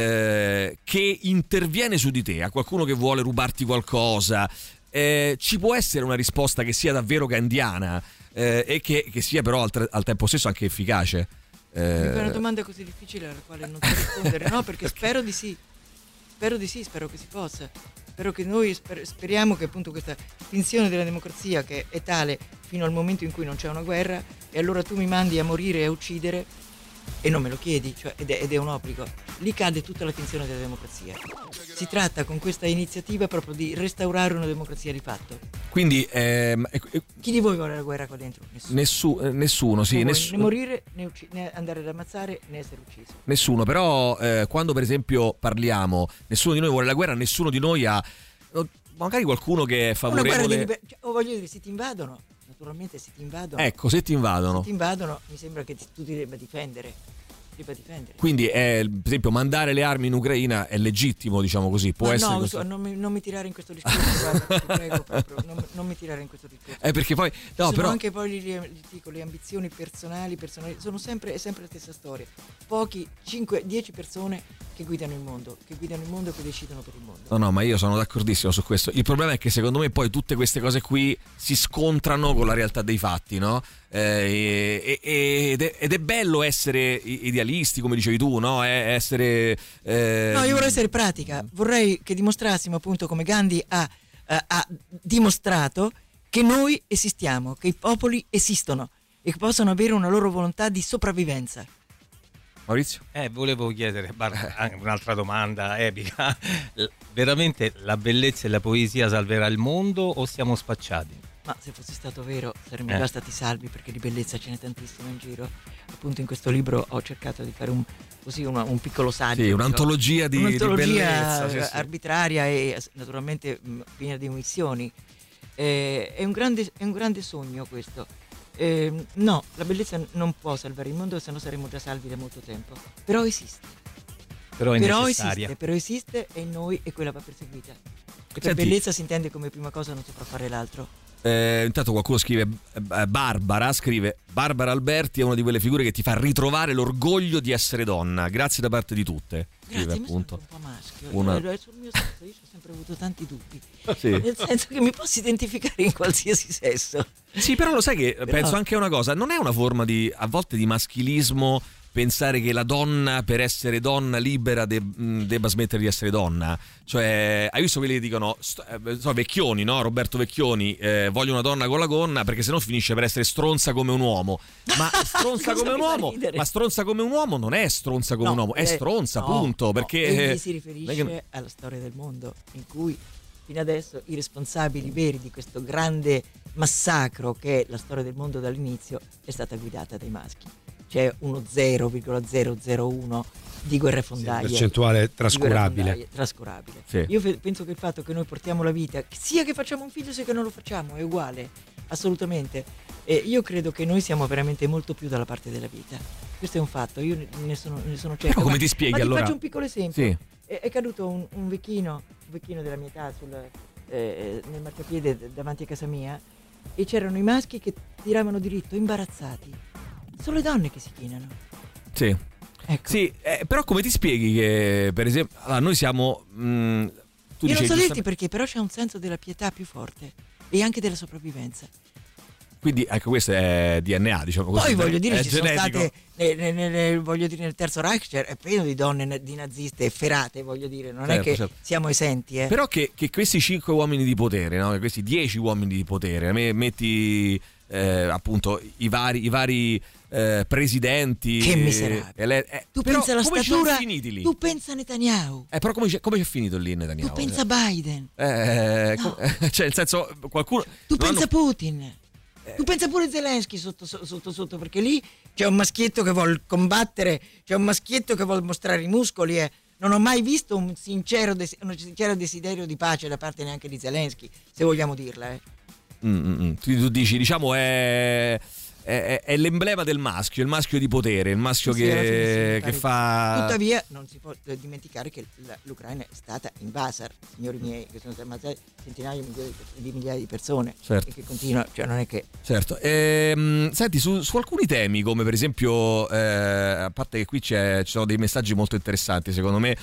che interviene su di te, a qualcuno che vuole rubarti qualcosa, ci può essere una risposta che sia davvero gandiana e che sia però al tempo stesso anche efficace? È una domanda così difficile alla quale non so rispondere, no? Perché spero di sì, spero che si possa. Spero che noi speriamo che appunto questa finzione della democrazia, che è tale fino al momento in cui non c'è una guerra, e allora tu mi mandi a morire e a uccidere e non me lo chiedi, cioè, ed è un obbligo. Lì cade tutta la finzione della democrazia. Si tratta con questa iniziativa proprio di restaurare una democrazia di fatto. Quindi chi di voi vuole la guerra qua dentro? Nessuno, sì, né morire, né andare ad ammazzare, né essere ucciso. Nessuno, però quando per esempio parliamo, nessuno di noi vuole la guerra, nessuno di noi ha magari qualcuno che è favorevole. Voglio dire, se ti invadono, naturalmente se ti invadono. Ecco, se ti invadono, mi sembra che tu ti debba difendere. Quindi per esempio mandare le armi in Ucraina è legittimo, diciamo così, può essere così. Non mi tirare in questo discorso, guarda, ti prego proprio, non mi tirare in questo discorso. Perché poi però anche poi le ambizioni personali sono sempre la stessa storia. Pochi 5-10 persone che guidano il mondo, che decidono per il mondo. No, ma io sono d'accordissimo su questo. Il problema è che secondo me poi tutte queste cose qui si scontrano con la realtà dei fatti, no? Ed è bello essere idealisti, come dicevi tu, no? Essere No, io vorrei essere pratica. Vorrei che dimostrassimo appunto come Gandhi ha dimostrato che noi esistiamo, che i popoli esistono e che possono avere una loro volontà di sopravvivenza. Maurizio? Volevo chiedere un'altra domanda epica. Veramente la bellezza e la poesia salverà il mondo o siamo spacciati? Ma se fosse stato vero saremmo già stati salvi, perché di bellezza ce n'è tantissimo in giro. appunto in questo libro ho cercato di fare un piccolo saggio. Sì, un'antologia di bellezza. Sì. Arbitraria e naturalmente piena di omissioni. È un grande sogno questo. No, la bellezza non può salvare il mondo, se no saremmo già salvi da molto tempo. Però esiste. Però necessaria. Però esiste e in noi e quella va perseguita. E per bellezza si intende come prima cosa non si può fare l'altro. Intanto qualcuno scrive Barbara Alberti è una di quelle figure che ti fa ritrovare l'orgoglio di essere donna. Grazie da parte di tutte. Grazie, mi sono un po' maschio. Sul mio sesso io ho sempre avuto tanti dubbi. Sì. Nel senso che mi posso identificare in qualsiasi sesso. Sì, però lo sai che penso anche a una cosa, non è una forma a volte di maschilismo pensare che la donna per essere donna libera debba smettere di essere donna? Cioè, hai visto quelli che dicono Vecchioni, no? Roberto Vecchioni, voglio una donna con la gonna perché sennò finisce per essere stronza come un uomo. Ma stronza come un uomo, ma stronza come un uomo non è stronza come un uomo, è stronza, punto, perché egli si riferisce alla storia del mondo in cui fino adesso i responsabili veri di questo grande massacro che è la storia del mondo dall'inizio è stata guidata dai maschi. C'è uno 0,001 di guerrafondaie. Percentuale trascurabile. Sì. Io penso che il fatto che noi portiamo la vita, sia che facciamo un figlio sia che non lo facciamo, è uguale, assolutamente. E io credo che noi siamo veramente molto più dalla parte della vita. Questo è un fatto, io ne sono certa. Però come ti spieghi allora? Ti faccio un piccolo esempio. Sì. È caduto un vecchino della mia età nel marciapiede davanti a casa mia e c'erano i maschi che tiravano diritto, imbarazzati. Sono le donne che si chinano. Sì. Ecco. Sì, però come ti spieghi che per esempio noi siamo io non so dirti perché, però c'è un senso della pietà più forte e anche della sopravvivenza. Quindi ecco, questo è DNA, diciamo così. Poi voglio dire, ci genetico. sono state voglio dire, nel terzo Reich è pieno di donne di naziste efferate, voglio dire, non è che siamo esenti. Però che questi 5 uomini di potere, no? Questi 10 uomini di potere, metti appunto i vari presidenti. Che miserabile. Tu pensa alla statura, tu pensa a Netanyahu. Però come c'è finito lì Netanyahu? Tu pensa a Biden. Cioè, nel senso, qualcuno. Tu pensa a Putin. Tu pensa pure a Zelensky sotto, perché lì c'è un maschietto che vuol combattere, c'è un maschietto che vuole mostrare i muscoli. Non ho mai visto un sincero desiderio di pace da parte neanche di Zelensky, se vogliamo dirla. Tu dici, diciamo, è l'emblema del maschio, il maschio di potere, il maschio che fa. Tuttavia non si può dimenticare che l'Ucraina è stata invasa, signori miei, che sono ammazzati centinaia di migliaia di persone. Certo. E che continua, cioè non è che. Certo. Senti, su alcuni temi, come per esempio, a parte che qui ci sono dei messaggi molto interessanti, secondo me.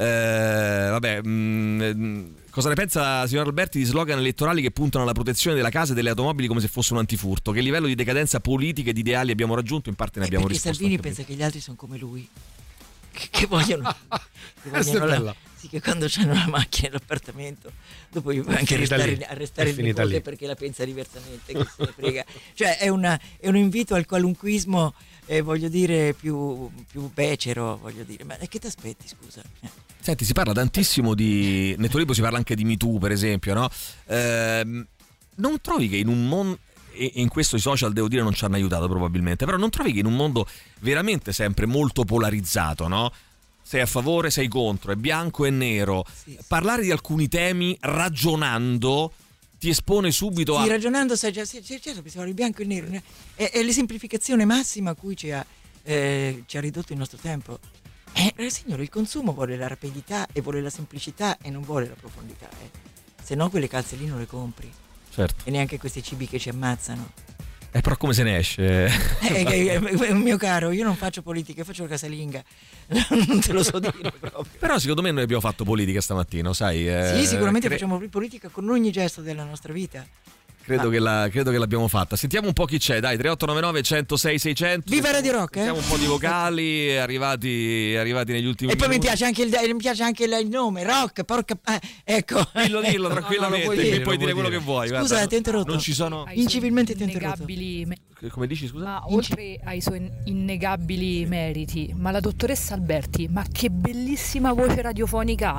Cosa ne pensa, signor Alberti, di slogan elettorali che puntano alla protezione della casa e delle automobili come se fosse un antifurto? Che livello di decadenza politica e di ideali abbiamo raggiunto? In parte ne abbiamo risposto. Perché Salvini pensa che gli altri sono come lui, che vogliono sì, che quando c'hanno la macchina e l'appartamento dopo gli puoi anche arrestare il nipote perché la pensa diversamente, che se ne frega. Cioè è un invito al qualunquismo, voglio dire, più becero, voglio dire. Ma che ti aspetti, scusa? Senti, si parla tantissimo nel tuo libro si parla anche di Me Too, per esempio, no? Non trovi che in un mondo, e in questo i social, devo dire, non ci hanno aiutato probabilmente, però non trovi che in un mondo veramente sempre molto polarizzato, no? Sei a favore, sei contro, è bianco e nero. Sì. Parlare di alcuni temi ragionando ti espone subito Sì, ragionando, sai già, certo, pensavo il bianco e il nero. È l'esemplificazione massima a cui ci ha ridotto il nostro tempo. Signore, il consumo vuole la rapidità e vuole la semplicità e non vuole la profondità. Se no quelle calze lì non le compri. Certo. E neanche questi cibi che ci ammazzano. Però come se ne esce? Mio caro, io non faccio politica, faccio la casalinga. Non te lo so dire proprio. Però secondo me noi abbiamo fatto politica stamattina, sai? Sì, sicuramente facciamo politica con ogni gesto della nostra vita. Credo che l'abbiamo fatta. Sentiamo un po' chi c'è, dai, 3899 106 600. Viva Radio Rock! Sentiamo un po' di vocali arrivati negli ultimi E poi minuti. mi piace anche il nome, Rock, porca. Ecco. Dillo tranquillamente, che puoi dire quello che vuoi. Scusa, guarda, ti ho interrotto. Non ci sono. Incivilmente ti ho interrotto. Come dici, scusa? Ma oltre ai suoi innegabili meriti, ma la dottoressa Alberti, ma che bellissima voce radiofonica ha!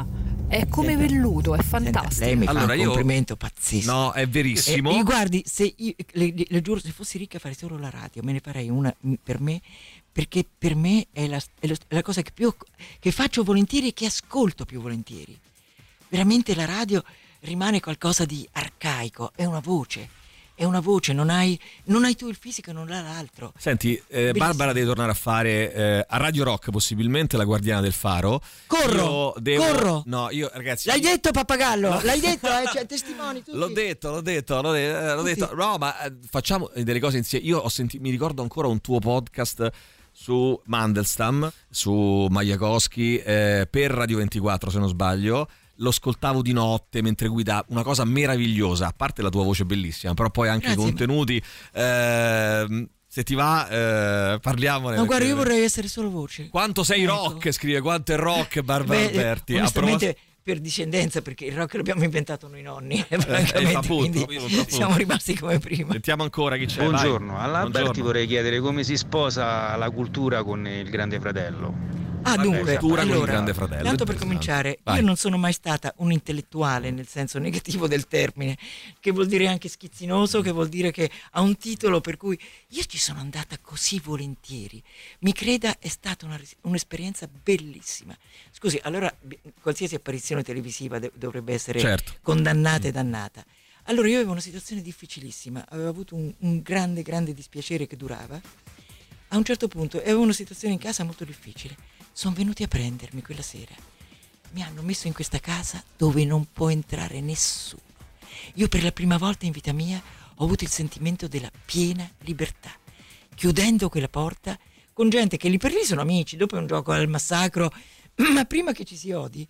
è come velluto, è fantastico. Senta, lei mi fa un complimento pazzesco. No, è verissimo. Guardi, se io le giuro, se fossi ricca farei solo la radio, me ne farei una per me, perché per me è la cosa che faccio volentieri e che ascolto più volentieri. Veramente la radio rimane qualcosa di arcaico, è una voce, non hai tu il fisico e non l'ha l'altro. Senti, Barbara deve tornare a fare a Radio Rock possibilmente la guardiana del faro. Corro. No, io ragazzi. L'hai detto, pappagallo? L'hai detto, cioè, testimoni tutti. L'ho detto. No, ma facciamo delle cose insieme. Io mi ricordo ancora un tuo podcast su Mandelstam, su Majakowski, per Radio 24 se non sbaglio. Lo ascoltavo di notte mentre guidavo, una cosa meravigliosa, a parte la tua voce bellissima, però poi anche i contenuti. Se ti va, parliamone. No, guarda, io vorrei essere solo voce. Quanto sei rock, scrive, quanto è rock Barbara Alberti. Onestamente, per discendenza, perché il rock l'abbiamo inventato noi nonni, francamente, quindi siamo rimasti come prima. Sentiamo ancora chi c'è. Buongiorno, all'Alberti vorrei chiedere come si sposa la cultura con il Grande Fratello. Dunque, allora, con il Grande Fratello. Tanto per cominciare, io non sono mai stata un intellettuale nel senso negativo del termine, che vuol dire anche schizzinoso, che vuol dire che ha un titolo per cui io ci sono andata così volentieri. Mi creda, è stata un'esperienza bellissima. Scusi, allora qualsiasi apparizione televisiva dovrebbe essere condannata e dannata. Allora io avevo una situazione difficilissima, avevo avuto un grande dispiacere che durava. A un certo punto avevo una situazione in casa molto difficile. Sono venuti a prendermi quella sera. Mi hanno messo in questa casa dove non può entrare nessuno. Io per la prima volta in vita mia ho avuto il sentimento della piena libertà. Chiudendo quella porta con gente che lì per lì sono amici, dopo è un gioco al massacro, ma prima che ci si odi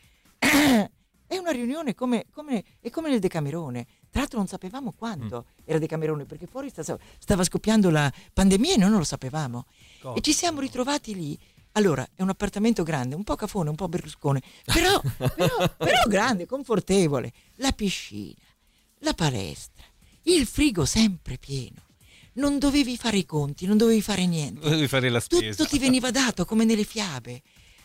è una riunione come nel Decamerone. Tra l'altro non sapevamo quanto era Decamerone, perché fuori stava scoppiando la pandemia e noi non lo sapevamo. E ci siamo ritrovati lì. Allora, è un appartamento grande, un po' cafone, un po' Berluscone, però grande, confortevole. La piscina, la palestra, il frigo sempre pieno. Non dovevi fare i conti, non dovevi fare niente. Non dovevi fare la spesa. Tutto ti veniva dato come nelle fiabe.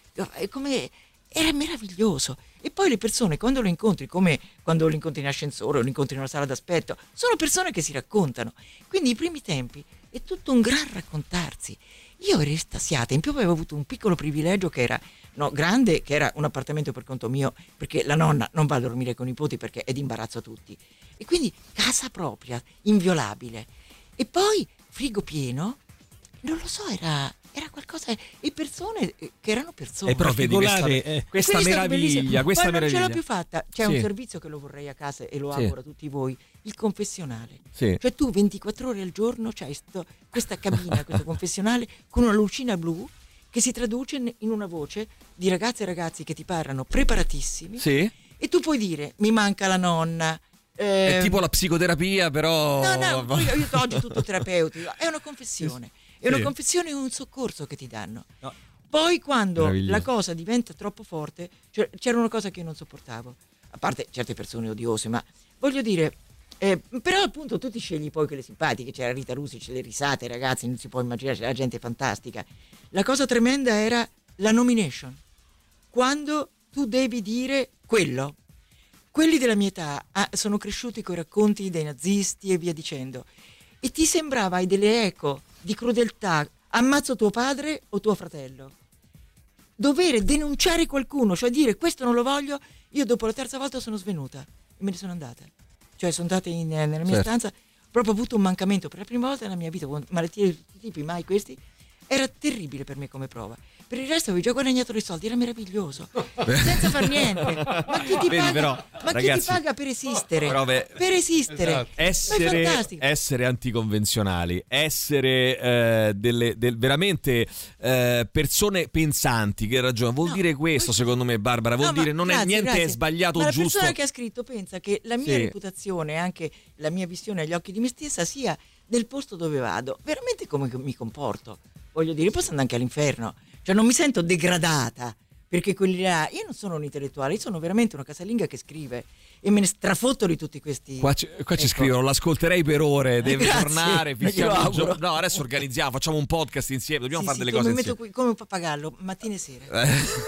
Era meraviglioso. E poi le persone, quando lo incontri, come quando lo incontri in ascensore o lo incontri in una sala d'aspetto, sono persone che si raccontano. Quindi i primi tempi è tutto un gran raccontarsi. Io ero estasiata, in più avevo avuto un piccolo privilegio che era grande, che era un appartamento per conto mio, perché la nonna non va a dormire con i nipoti perché è d'imbarazzo a tutti. E quindi casa propria, inviolabile. E poi frigo pieno, non lo so, era qualcosa, e persone che erano persone. E però vedi questa meraviglia, questa poi non meraviglia. ce l'ho più fatta. C'è un servizio che lo vorrei a casa e lo auguro a tutti voi, il confessionale. Cioè tu 24 ore al giorno c'hai questa cabina, questo confessionale con una lucina blu che si traduce in una voce di ragazze e ragazzi che ti parlano preparatissimi, e tu puoi dire mi manca la nonna. È tipo la psicoterapia, però no, io oggi tutto terapeutico, è una confessione. È una confessione e un soccorso che ti danno. No. Poi quando la cosa diventa troppo forte, cioè, c'era una cosa che io non sopportavo, a parte certe persone odiose, ma voglio dire, però appunto tu ti scegli poi quelle simpatiche, c'era Rita Rusi, c'è le risate, ragazzi, non si può immaginare, c'era gente fantastica. La cosa tremenda era la nomination, quando tu devi dire quello. Quelli della mia età sono cresciuti con i racconti dei nazisti e via dicendo, e ti sembrava, hai delle eco di crudeltà, ammazzo tuo padre o tuo fratello. Dovere denunciare qualcuno, cioè dire questo non lo voglio, io dopo la terza volta sono svenuta e me ne sono andata. Cioè sono andata nella mia stanza, proprio avuto un mancamento per la prima volta nella mia vita, con malattie di tutti i tipi, mai questi. Era terribile per me come prova. Per il resto avevo già guadagnato dei soldi, era meraviglioso, senza far niente. Ma chi ti paga? Però, ragazzi, chi ti paga per esistere? Per esistere. Esatto. Essere anticonvenzionali, essere veramente persone pensanti che ragionano, vuol dire questo, secondo me, Barbara, vuol dire non è niente è sbagliato o giusto. La persona che ha scritto pensa che la mia reputazione, anche la mia visione agli occhi di me stessa sia del posto dove vado, veramente come mi comporto. Voglio dire, posso andare anche all'inferno, cioè non mi sento degradata perché quelli là, io non sono un intellettuale, io sono veramente una casalinga che scrive e me ne strafotto di tutti questi. Qua ci scrivono: l'ascolterei per ore, deve tornare. No, adesso organizziamo, facciamo un podcast insieme, dobbiamo fare delle cose mi insieme. metto qui come un pappagallo mattina e sera.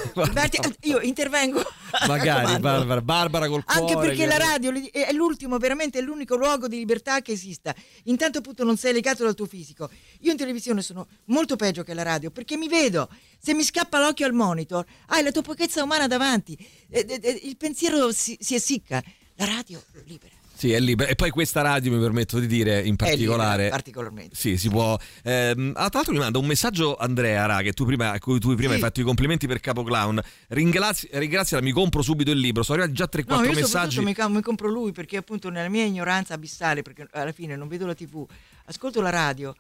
Io intervengo. Magari Barbara col cuore. Anche perché la radio è l'ultimo, veramente è l'unico luogo di libertà che esista. Intanto appunto non sei legato dal tuo fisico. Io in televisione sono molto peggio che la radio, perché mi vedo. Se mi scappa l'occhio al monitor, hai la tua pochezza umana davanti, il pensiero si essicca. La radio libera. Sì, è libera. E poi questa radio, mi permetto di dire, in particolare, libera, particolarmente. Sì, si può. Tra l'altro mi manda un messaggio Andrea Ra, a cui tu prima hai fatto i complimenti per Capo Clown. Ringraziala, mi compro subito il libro. Sono arrivati già 3-4 messaggi. Mi compro lui, perché appunto nella mia ignoranza abissale, perché alla fine non vedo la TV, ascolto la radio.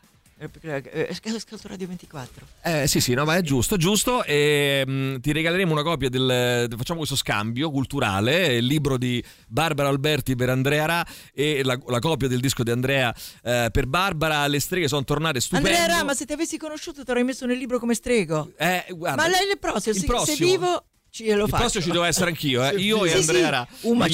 Ascolto Radio 24. Sì, no, ma è giusto. E ti regaleremo una copia facciamo questo scambio culturale, il libro di Barbara Alberti per Andrea Ra e la copia del disco di Andrea per Barbara. Le streghe sono tornate, stupendo. Andrea Ra, ma se ti avessi conosciuto ti avrei messo nel libro come strego. Guarda, ma lei il prossimo. Se vivo il prossimo ci devo essere anch'io, io e Andrea Ra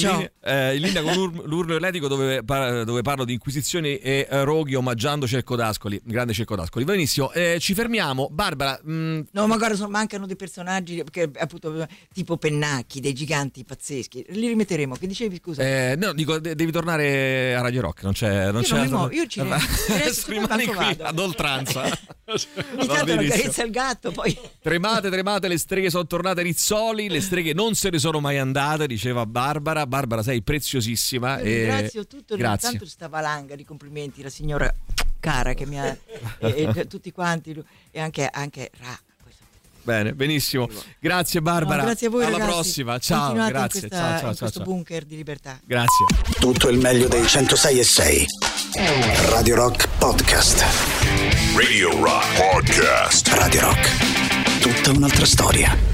in linea con l'urlo erletico dove parlo di inquisizioni e roghi, omaggiando Cecco d'Ascoli, grande Cecco d'Ascoli. Benissimo, ci fermiamo. Barbara, no, ma guarda, mancano dei personaggi che, appunto, tipo Pennacchi, dei giganti pazzeschi, li rimetteremo. Che dicevi, scusa? No, dico, devi tornare a Radio Rock, non c'è io ci rimani qui ad oltranza. Ogni tanto una carezza al gatto, poi tremate, le streghe sono tornate Rizzoli. Le streghe non se ne sono mai andate, diceva Barbara. Barbara, sei preziosissima. Ringrazio tanto questa valanga di complimenti, la signora cara che mi ha e tutti quanti, e anche Ra. Bene, benissimo. Grazie Barbara. No, grazie a voi, alla ragazzi. Prossima. Ciao, grazie. In questo bunker di libertà. Grazie. Tutto il meglio dei 106.6. Radio Rock Podcast. Radio Rock Podcast. Radio Rock. Tutta un'altra storia.